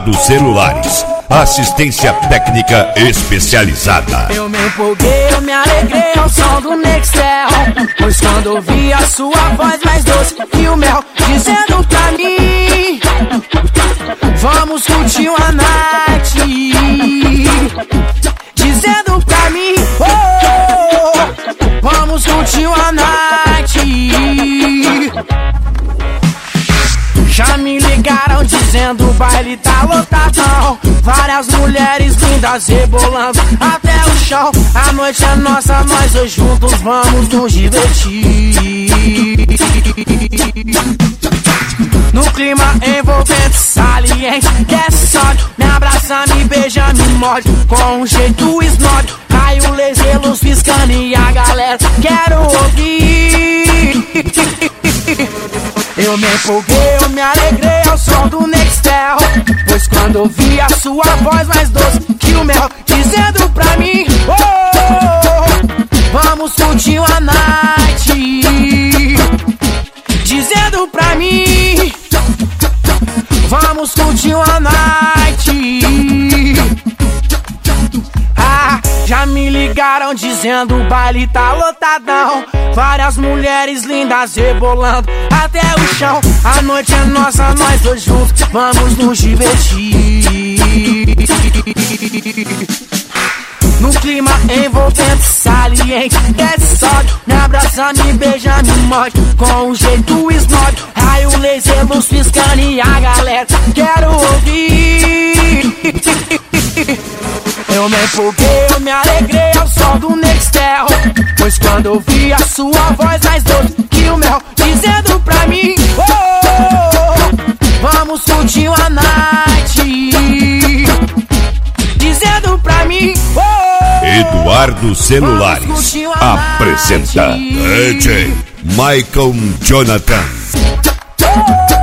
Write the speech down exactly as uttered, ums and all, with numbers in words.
Eduardo Celulares, assistência técnica especializada. Eu me empolguei, eu me alegrei ao som do Nextel, pois quando ouvi a sua voz mais doce que o mel, dizendo pra mim, vamos curtir uma night. Dizendo pra mim, oh, vamos curtir uma night. Já me ligaram dizendo o baile tá lotadão, várias mulheres lindas rebolando até o chão. A noite é nossa, nós dois juntos vamos nos divertir. No clima envolvente, saliente, desce sólido, me abraça, me beija, me morde com um jeito snob. Raio, laser, luz piscando e a galera quero ouvir. Eu me empolguei, eu me alegrei ao som do Nextel, pois quando ouvi a sua voz mais doce que o mel, dizendo pra mim, oh, vamos curtir uma night. Dizendo pra mim, vamos curtir uma night. Ah, já me ligaram dizendo o baile tá lotadão, várias mulheres lindas rebolando até o chão. A noite é nossa, nós dois juntos vamos nos divertir. No clima envolvente, saliente, desce sólido, me abraça, me beija, me morde com um jeito snob. Raio, laser, luz piscando e a galera quero ouvir. Eu me empolguei, eu me alegrei ao som do Nextel, pois quando ouvi a sua voz mais doce que o mel, dizendo pra mim, oh, vamos curtir uma night. Dizendo pra mim, oh, Eduardo Celulares apresenta D J Michael Jonathan.